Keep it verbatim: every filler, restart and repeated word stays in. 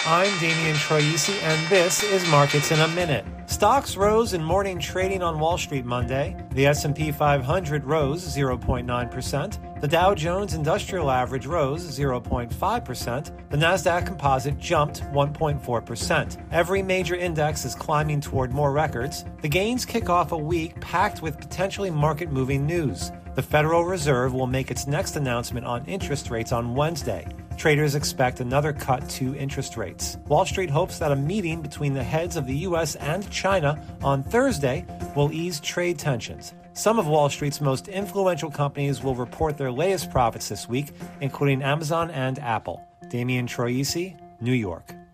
I'm Damian Troisi, and this is Markets in a Minute. Stocks rose in morning trading on Wall Street Monday. The S and P five hundred rose zero point nine percent. The Dow Jones Industrial Average rose zero point five percent. The Nasdaq Composite jumped one point four percent. Every major index is climbing toward more records. The gains kick off a week packed with potentially market-moving news. The Federal Reserve will make its next announcement on interest rates on Wednesday. Traders expect another cut to interest rates. Wall Street hopes that a meeting between the heads of the U S and China on Thursday will ease trade tensions. Some of Wall Street's most influential companies will report their latest profits this week, including Amazon and Apple. Damian Troisi, New York.